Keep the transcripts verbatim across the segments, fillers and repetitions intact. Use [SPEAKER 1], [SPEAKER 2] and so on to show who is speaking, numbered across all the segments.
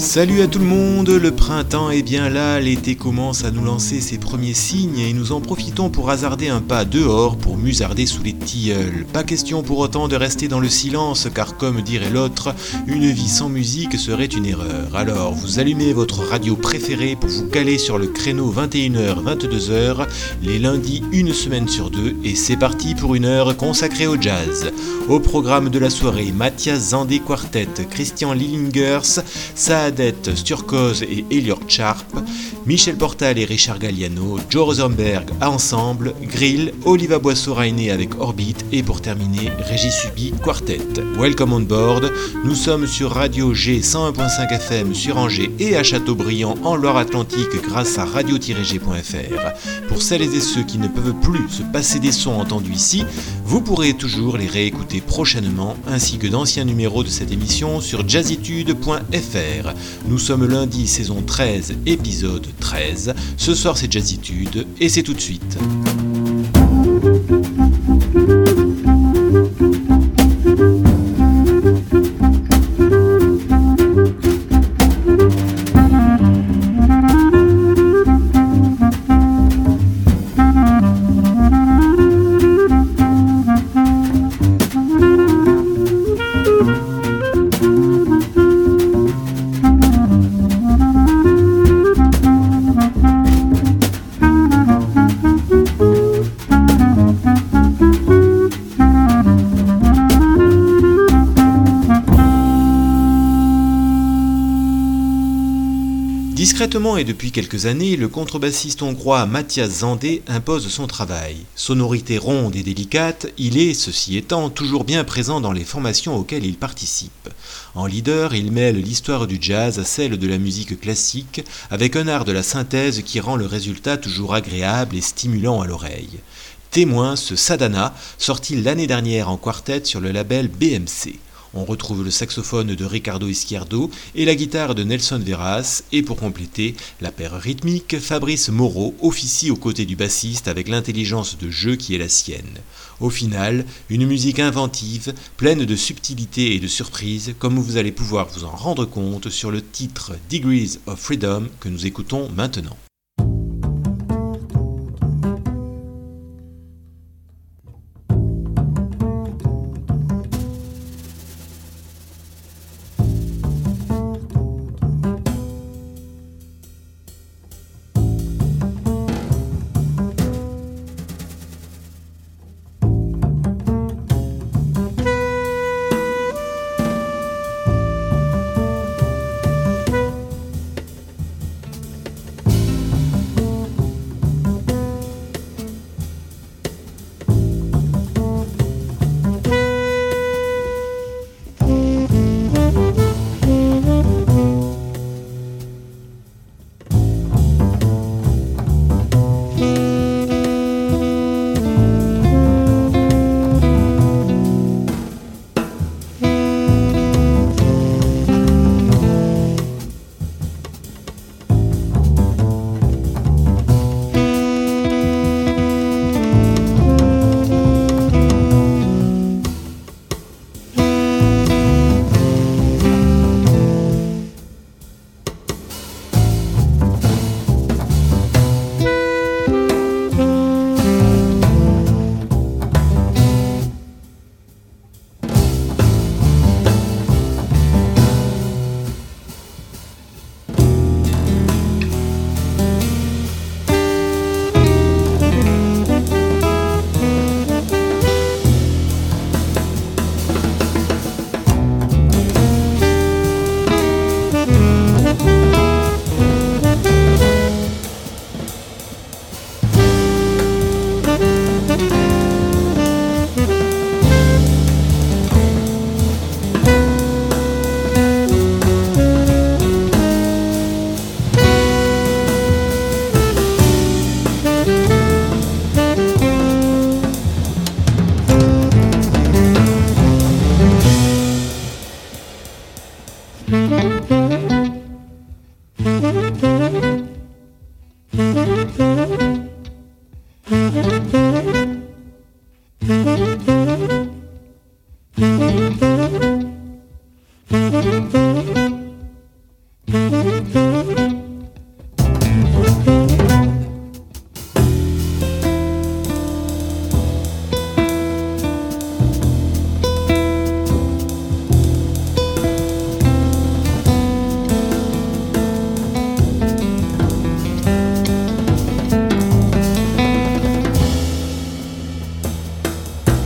[SPEAKER 1] Salut à tout le monde, le printemps est bien là, l'été commence à nous lancer ses premiers signes et nous en profitons pour hasarder un pas dehors pour musarder sous les tilleuls. Pas question pour autant de rester dans le silence car comme dirait l'autre, une vie sans musique serait une erreur. Alors vous allumez votre radio préférée pour vous caler sur le créneau vingt et une heures vingt-deux heures, les lundis une semaine sur deux et c'est parti pour une heure consacrée au jazz. Au programme de la soirée, Mathias Zandé Quartet, Christian Lillingers, Saadet Sturkoz et Elliot Sharp, Michel Portal et Richard Galliano, Joe Rosenberg à Ensemble, Grill, Oliva Boisseau-Rainé avec Orbit et pour terminer, Régis Subi Quartet. Welcome on board, nous sommes sur Radio G cent un virgule cinq F M sur Angers et à Châteaubriand en Loire-Atlantique grâce à radio tiret g point f r. Pour celles et ceux qui ne peuvent plus se passer des sons entendus ici, vous pourrez toujours les réécouter prochainement ainsi que d'anciens numéros de cette émission sur jazzitude point f r. Nous sommes lundi, saison treize, épisode treize. Ce soir c'est Jazzitude et c'est tout de suite. Discrètement et depuis quelques années, le contrebassiste hongrois Mathias Zandé impose son travail. Sonorité ronde et délicate, il est, ceci étant, toujours bien présent dans les formations auxquelles il participe. En leader, il mêle l'histoire du jazz à celle de la musique classique, avec un art de la synthèse qui rend le résultat toujours agréable et stimulant à l'oreille. Témoin ce Sadhana, sorti l'année dernière en quartet sur le label B M C. On retrouve le saxophone de Ricardo Izquierdo et la guitare de Nelson Veras, et pour compléter, la paire rythmique, Fabrice Moreau officie aux côtés du bassiste avec l'intelligence de jeu qui est la sienne. Au final, une musique inventive, pleine de subtilité et de surprises, comme vous allez pouvoir vous en rendre compte sur le titre Degrees of Freedom que nous écoutons maintenant.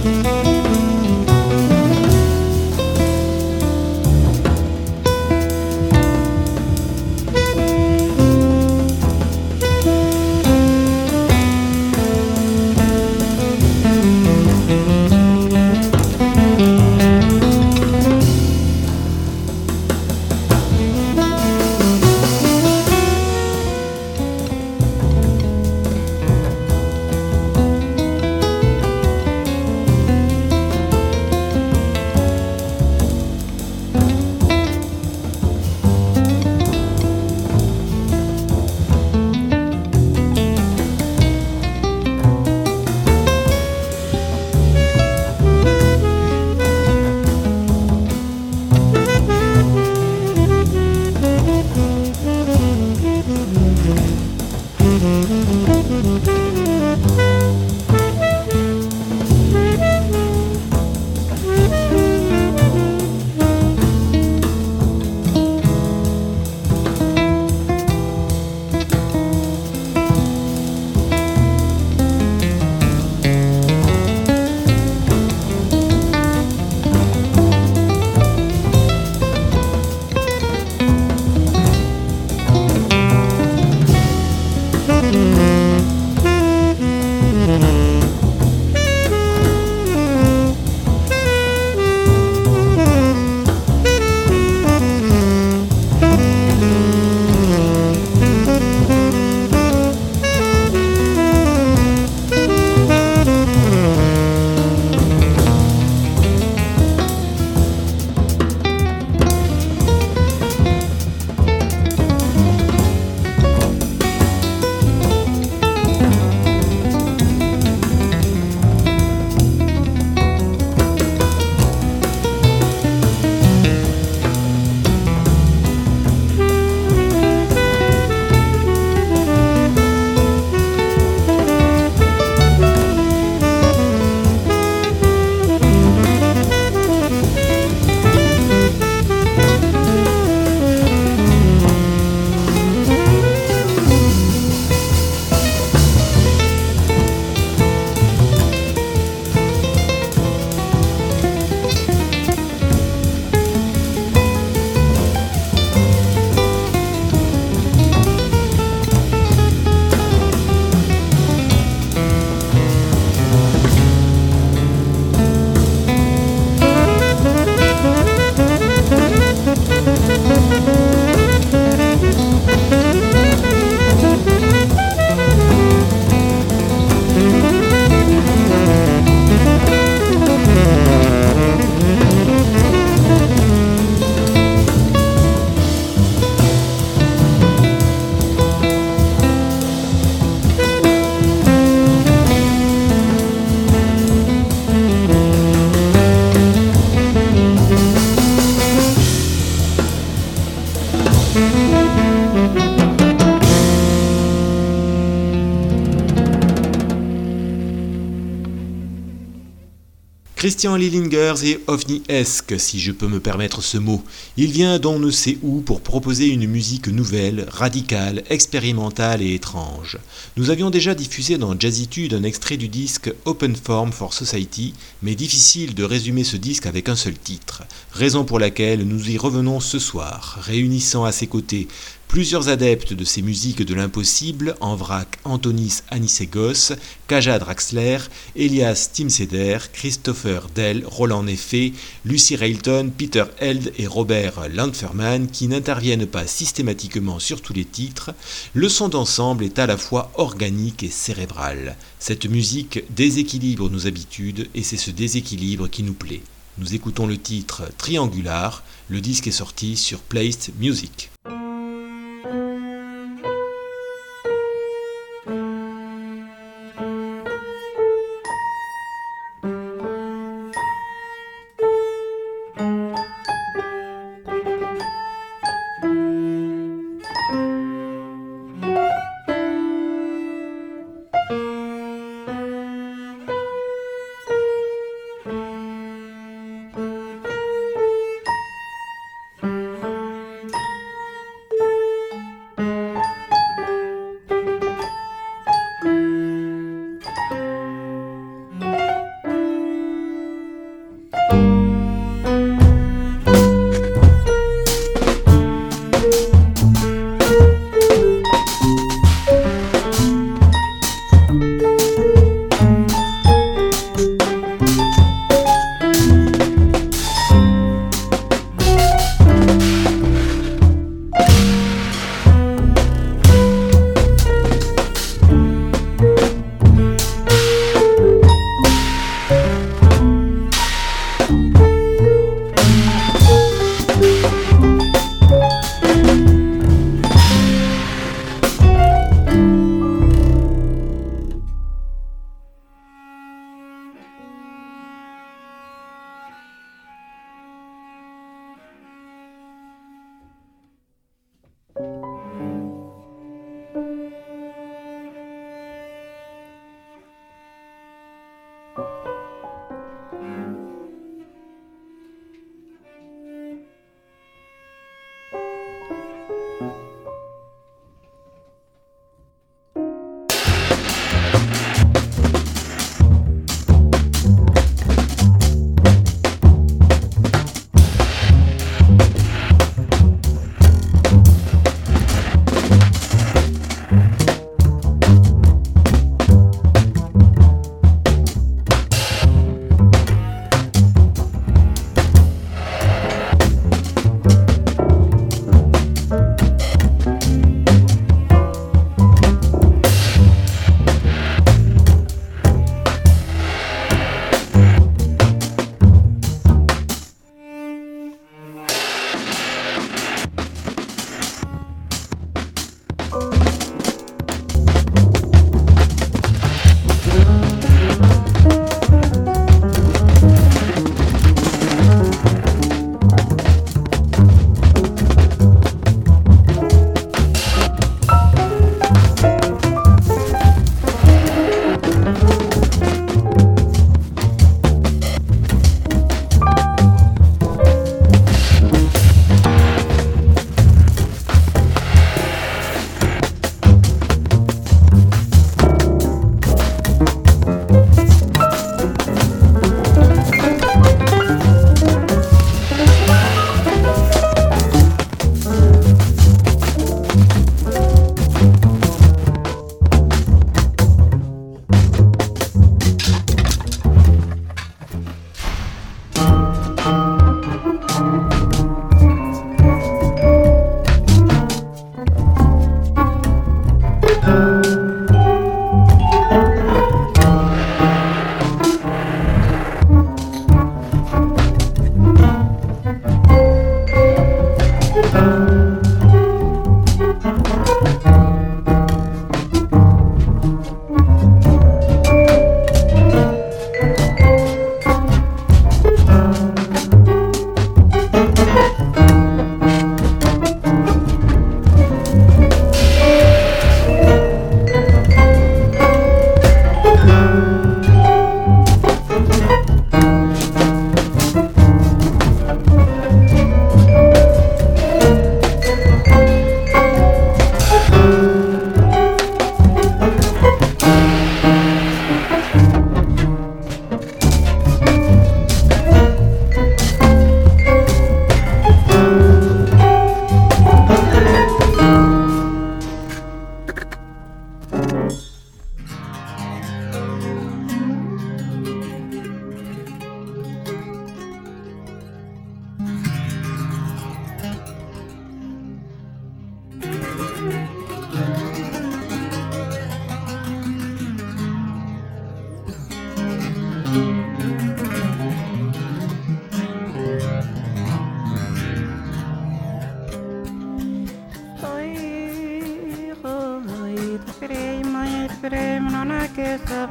[SPEAKER 1] Christian Lillingers est ovni-esque, si je peux me permettre ce mot. Il vient d'on ne sait où pour proposer une musique nouvelle, radicale, expérimentale et étrange. Nous avions déjà diffusé dans Jazzitude un extrait du disque Open Form for Society, mais difficile de résumer ce disque avec un seul titre, raison pour laquelle nous y revenons ce soir, réunissant à ses côtés plusieurs adeptes de ces musiques de l'impossible, en vrac Antonis Anisegos, Kaja Draxler, Elias Timseder, Christopher Dell, Roland Neffé, Lucy Railton, Peter Held et Robert Landferman qui n'interviennent pas systématiquement sur tous les titres. Le son d'ensemble est à la fois organique et cérébral. Cette musique déséquilibre nos habitudes et c'est ce déséquilibre qui nous plaît. Nous écoutons le titre Triangular, le disque est sorti sur Placed Music.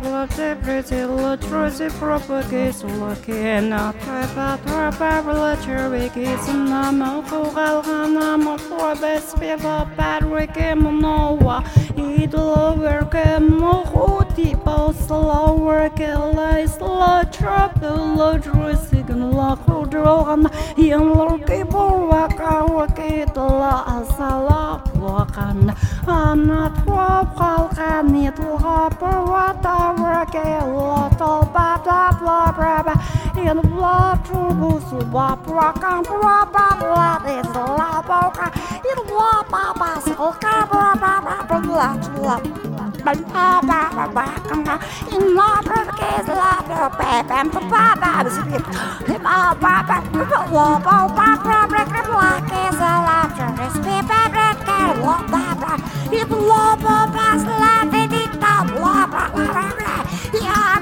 [SPEAKER 2] Pretty, pretty, literacy, propagation, lucky, not trap, trap, literature, wikis, and I'm a fool, I'm a four best people, Patrick, and Noah, eat lower, come, people, slow work, slow trap, literacy, and lock, drawn, young little people, walk out, walk it, la, salak, walk on, I'm not walk, I'll need to hop, what I work, a lot of blah, blah, blah, blah, in blah, troubles, blah, rock, and blah, blah, blah, it's a lot of in blah, blah, blah, so, blah, blah, blah, blah, blah, blah. In my case, love your baby, and papa, babs, if all papa, love, oh, papa, break the black is a laughter, it's paper, break the love, papa, if love, papa's love, it is top, love, papa, yeah,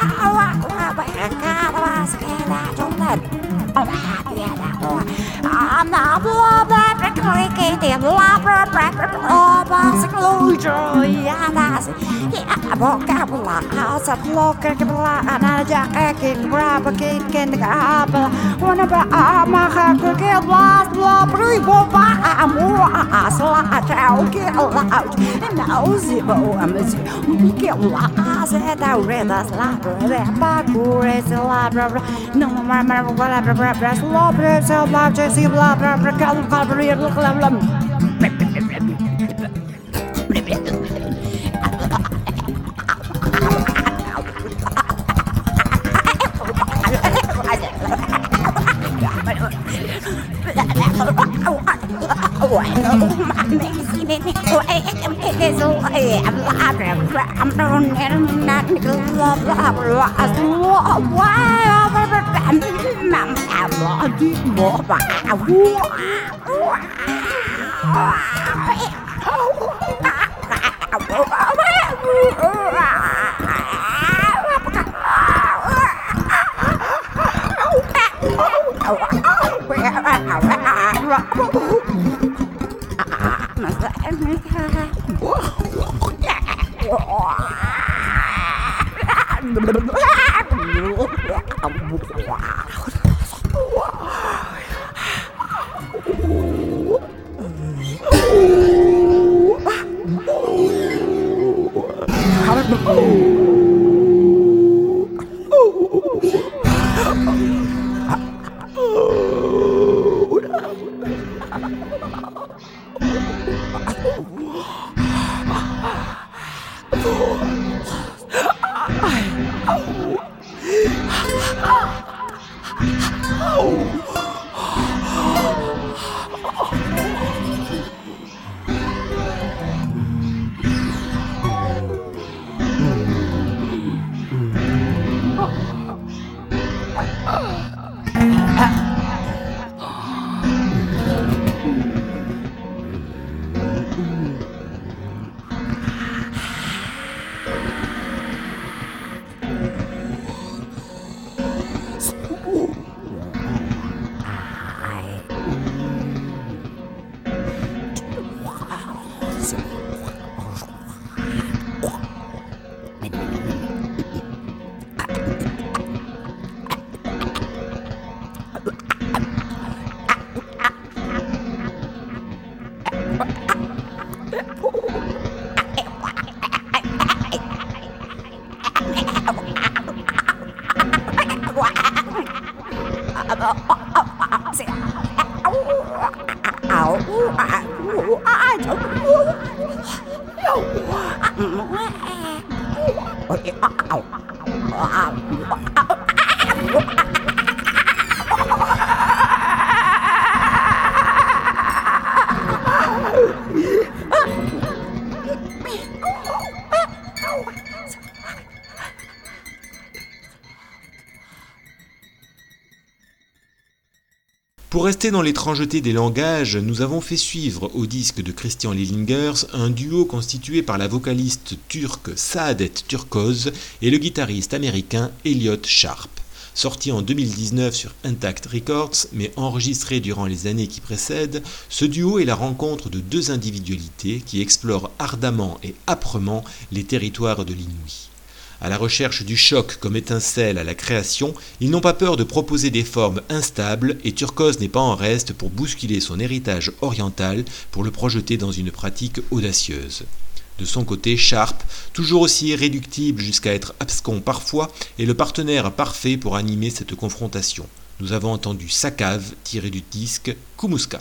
[SPEAKER 2] I'm not love that clicky, love, love, closure, yeah, that's it. Yeah, vocabulary, house of local, and I jack, grab a cake, and grab one of my hacker, get lost, love, breathe, I'm more, slash, I'll get loud, and now zero, I'm a zero, get lost, and I read us, lab, back, race, lab, no matter whatever, breast, love, self, love, Jesse, blah, blah, blah, blah, blah, blah, blah, blah.
[SPEAKER 1] Pour rester dans l'étrangeté des langages, nous avons fait suivre au disque de Christian Lillingers un duo constitué par la vocaliste turque Saadet Turkoz et le guitariste américain Elliot Sharp. Sorti en deux mille dix-neuf sur Intact Records, mais enregistré durant les années qui précèdent, ce duo est la rencontre de deux individualités qui explorent ardemment et âprement les territoires de l'Inouï. À la recherche du choc comme étincelle à la création, ils n'ont pas peur de proposer des formes instables et Turcos n'est pas en reste pour bousculer son héritage oriental pour le projeter dans une pratique audacieuse. De son côté, Sharp, toujours aussi irréductible jusqu'à être abscon parfois, est le partenaire parfait pour animer cette confrontation. Nous avons entendu Sakave tiré du disque Kumuska.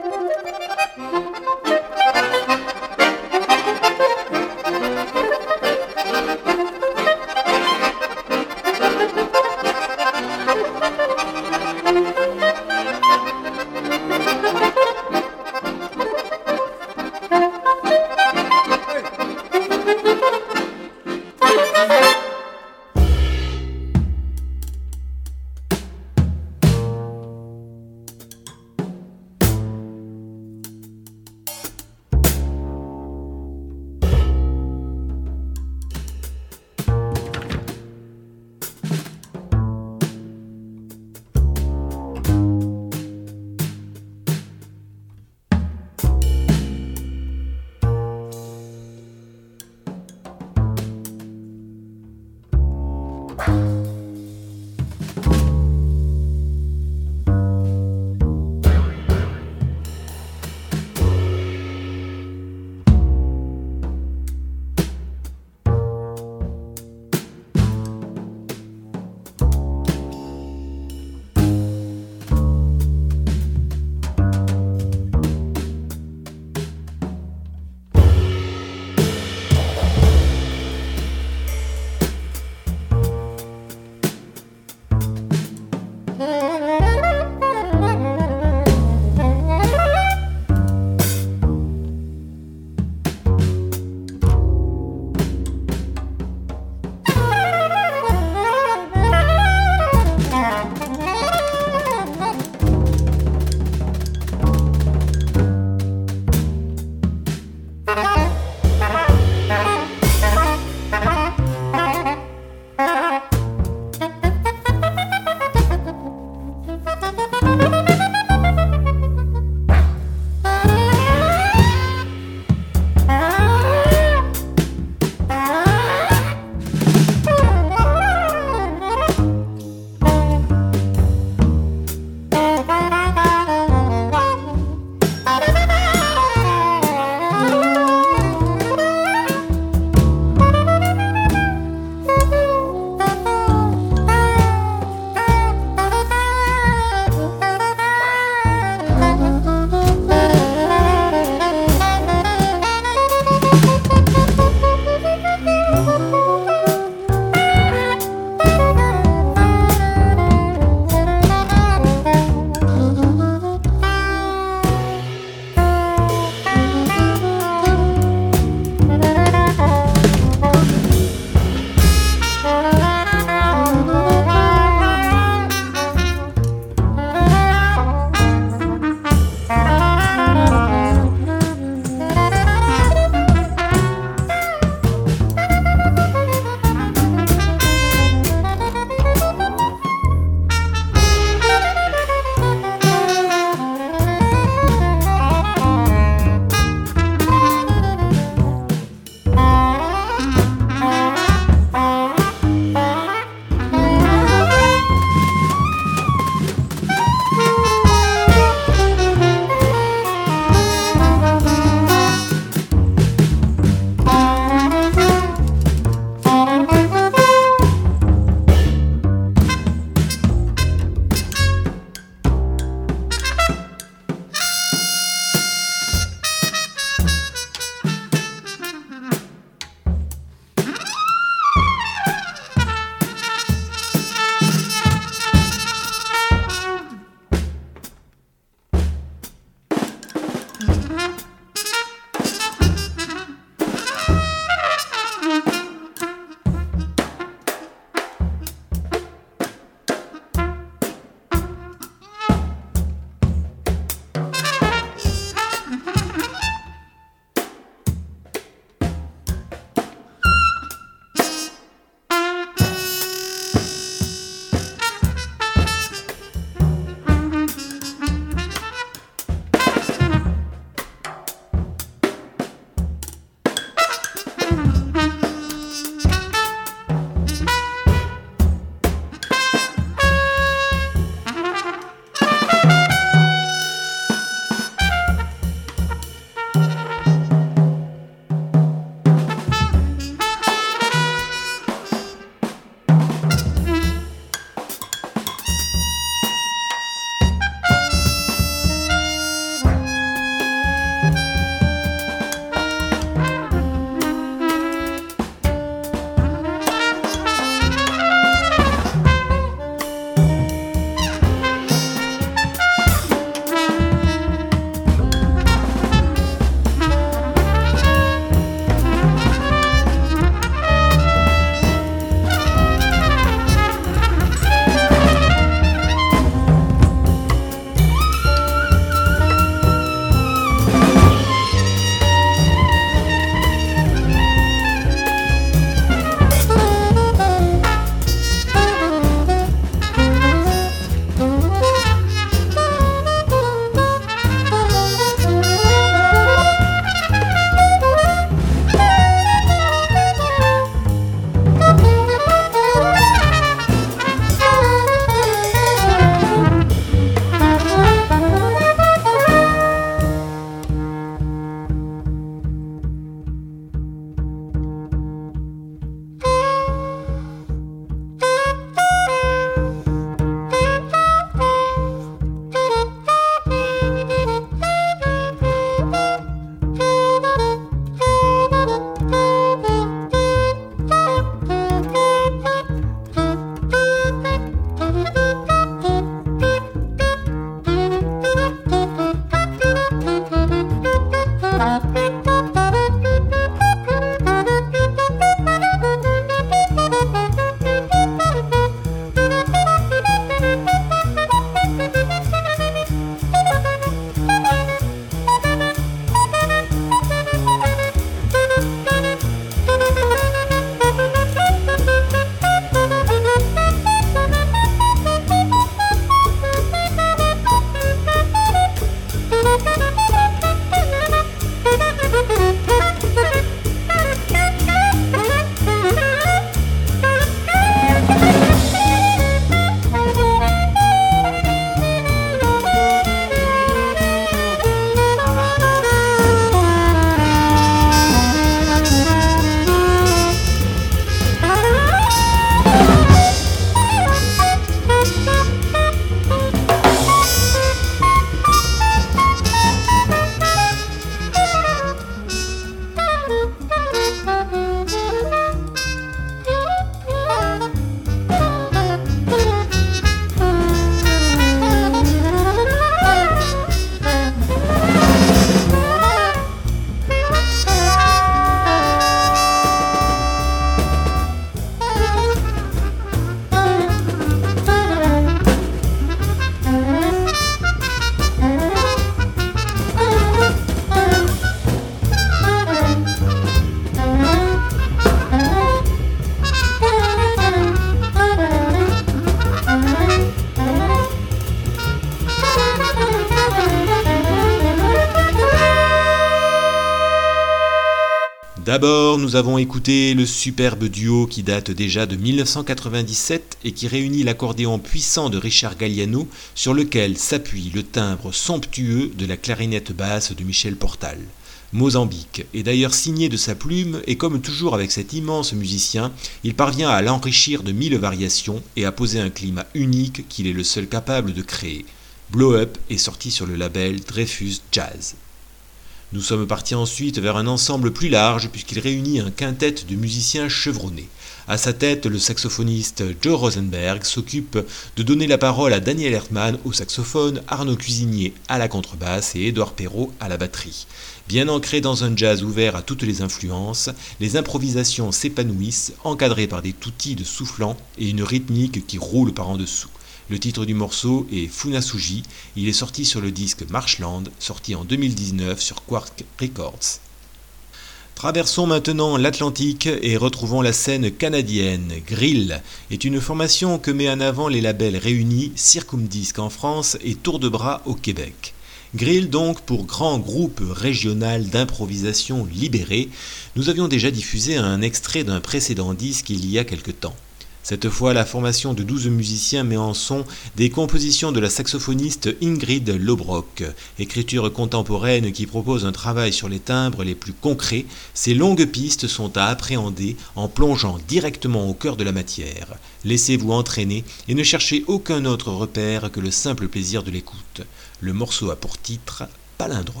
[SPEAKER 1] D'abord, nous avons écouté le superbe duo qui date déjà de mille neuf cent quatre-vingt-dix-sept et qui réunit l'accordéon puissant de Richard Galliano sur lequel s'appuie le timbre somptueux de la clarinette basse de Michel Portal. Mozambique est d'ailleurs signé de sa plume et comme toujours avec cet immense musicien, il parvient à l'enrichir de mille variations et à poser un climat unique qu'il est le seul capable de créer. Blow Up est sorti sur le label Dreyfus Jazz. Nous sommes partis ensuite vers un ensemble plus large puisqu'il réunit un quintet de musiciens chevronnés. À sa tête, le saxophoniste Joe Rosenberg s'occupe de donner la parole à Daniel Hertmann au saxophone, Arnaud Cuisinier à la contrebasse et Édouard Perrault à la batterie. Bien ancré dans un jazz ouvert à toutes les influences, les improvisations s'épanouissent, encadrées par des toutis de soufflant et une rythmique qui roule par en dessous. Le titre du morceau est Funasuji, il est sorti sur le disque Marshland, sorti en deux mille dix-neuf sur Quark Records. Traversons maintenant l'Atlantique et retrouvons la scène canadienne. Grill est une formation que met en avant les labels réunis Circumdisc en France et Tour de Bras au Québec. Grill donc pour grand groupe régional d'improvisation libéré. Nous avions déjà diffusé un extrait d'un précédent disque il y a quelque temps. Cette fois, la formation de douze musiciens met en son des compositions de la saxophoniste Ingrid Lobrock. Écriture contemporaine qui propose un travail sur les timbres les plus concrets, ces longues pistes sont à appréhender en plongeant directement au cœur de la matière. Laissez-vous entraîner et ne cherchez aucun autre repère que le simple plaisir de l'écoute. Le morceau a pour titre « Palindrome ».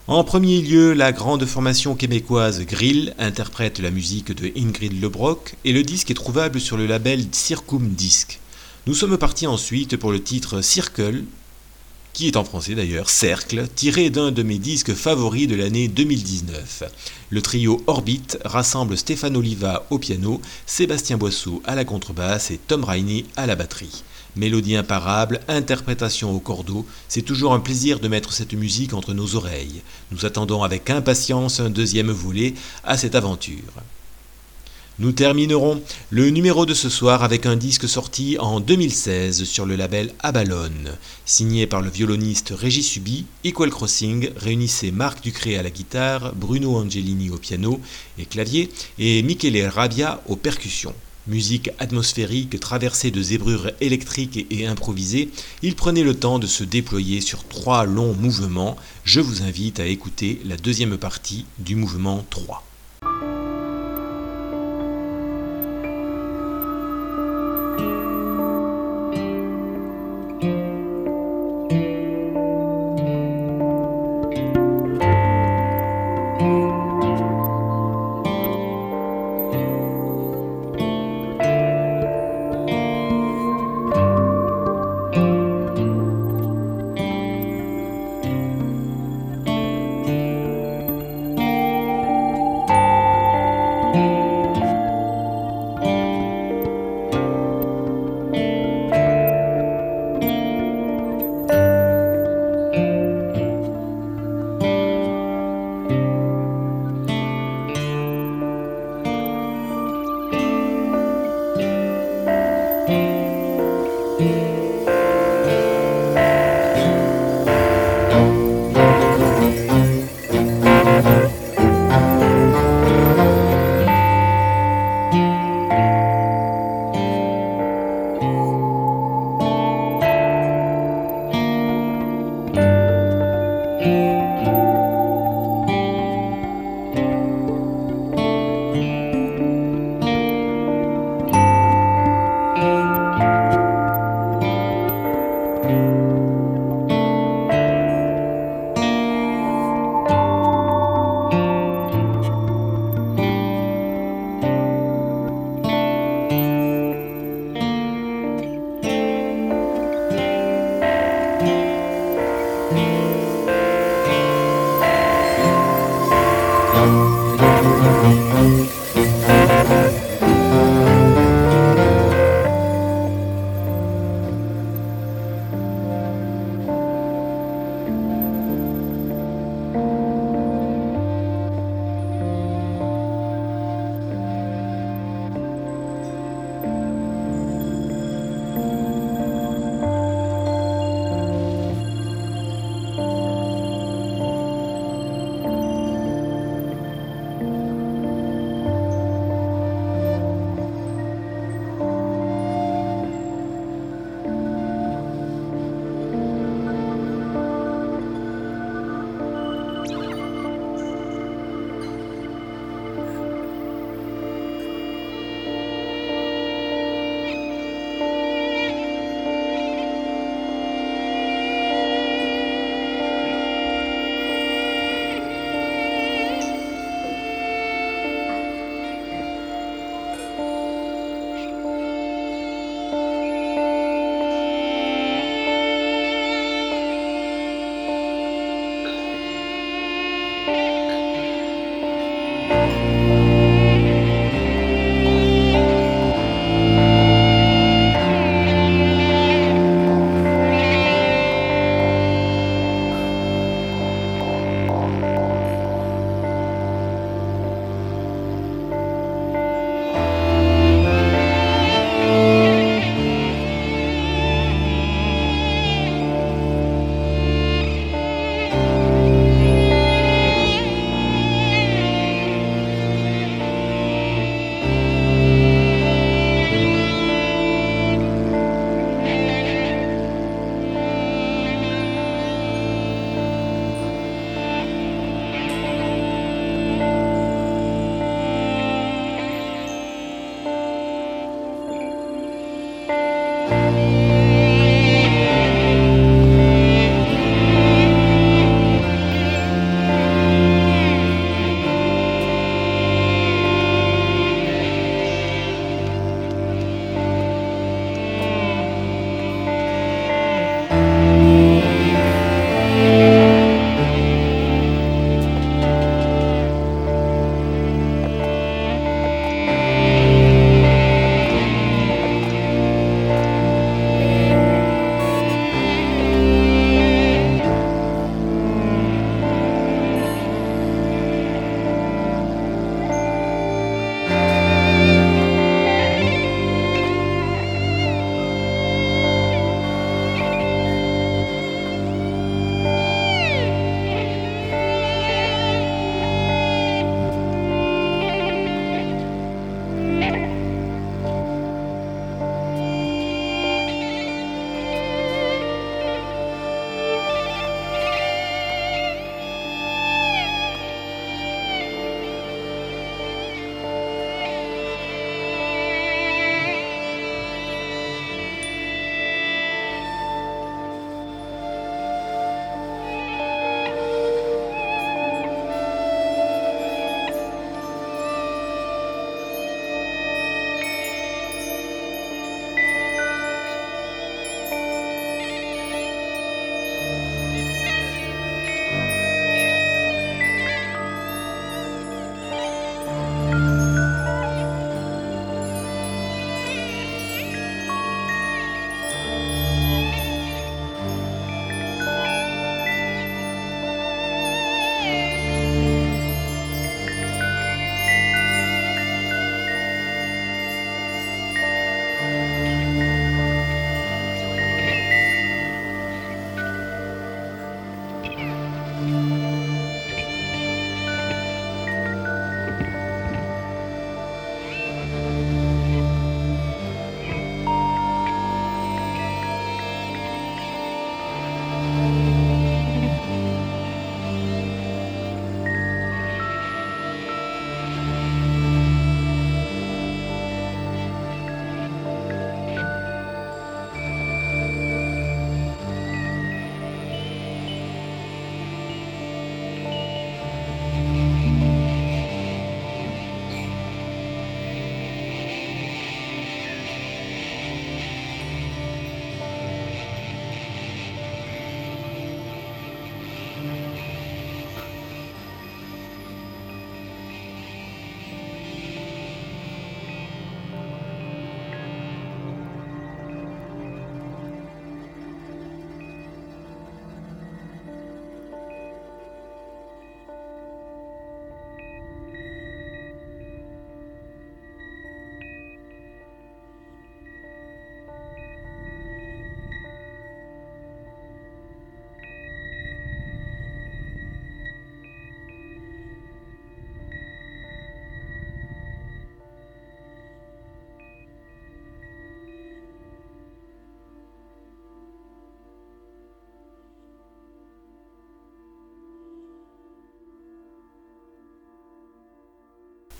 [SPEAKER 1] En premier lieu, la grande formation québécoise Grill interprète la musique de Ingrid Lebrock et le disque est trouvable sur le label Circum Disc. Nous sommes partis ensuite pour le titre Circle, qui est en français d'ailleurs, Cercle, tiré d'un de mes disques favoris de l'année deux mille dix-neuf. Le trio Orbit rassemble Stéphane Oliva au piano, Sébastien Boisseau à la contrebasse et Tom Rainey à la batterie. Mélodie imparable, interprétation au cordeau, c'est toujours un plaisir de mettre cette musique entre nos oreilles. Nous attendons avec impatience un deuxième volet à cette aventure. Nous terminerons le numéro de ce soir avec un disque sorti en deux mille seize sur le label Abalone. Signé par le violoniste Régis Subi, Equal Crossing réunissait Marc Ducré à la guitare, Bruno Angelini au piano et clavier et Michele Rabbia aux percussions. Musique atmosphérique traversée de zébrures électriques et improvisées, il prenait le temps de se déployer sur trois longs mouvements. Je vous invite à écouter la deuxième partie du mouvement trois.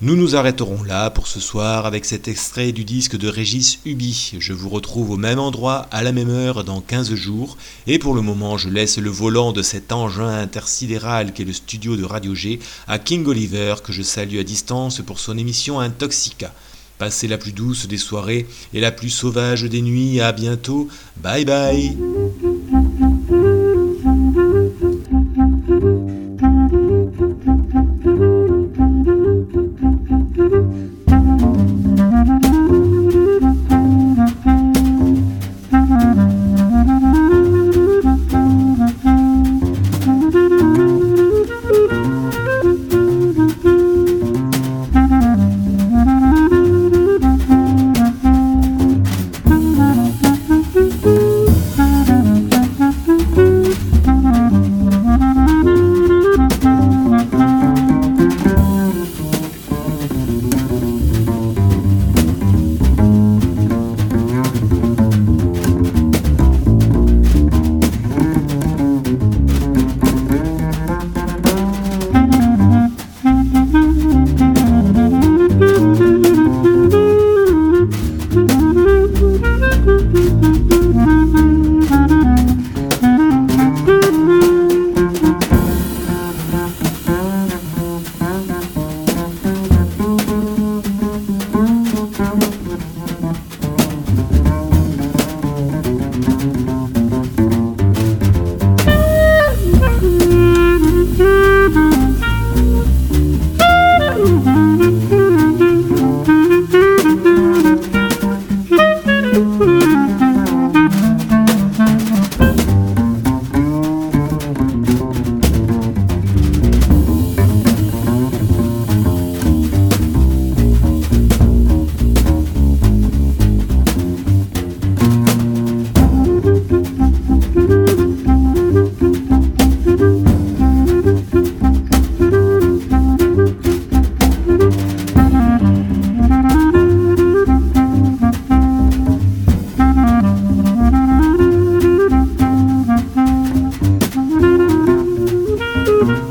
[SPEAKER 1] Nous nous arrêterons là pour ce soir avec cet extrait du disque de Régis Huby. Je vous retrouve au même endroit, à la même heure, dans quinze jours. Et pour le moment, je laisse le volant de cet engin intersidéral qu'est le studio de Radio G à King Oliver, que je salue à distance pour son émission Intoxica. Passez la plus douce des soirées et la plus sauvage des nuits. À bientôt. Bye bye.
[SPEAKER 2] Thank you.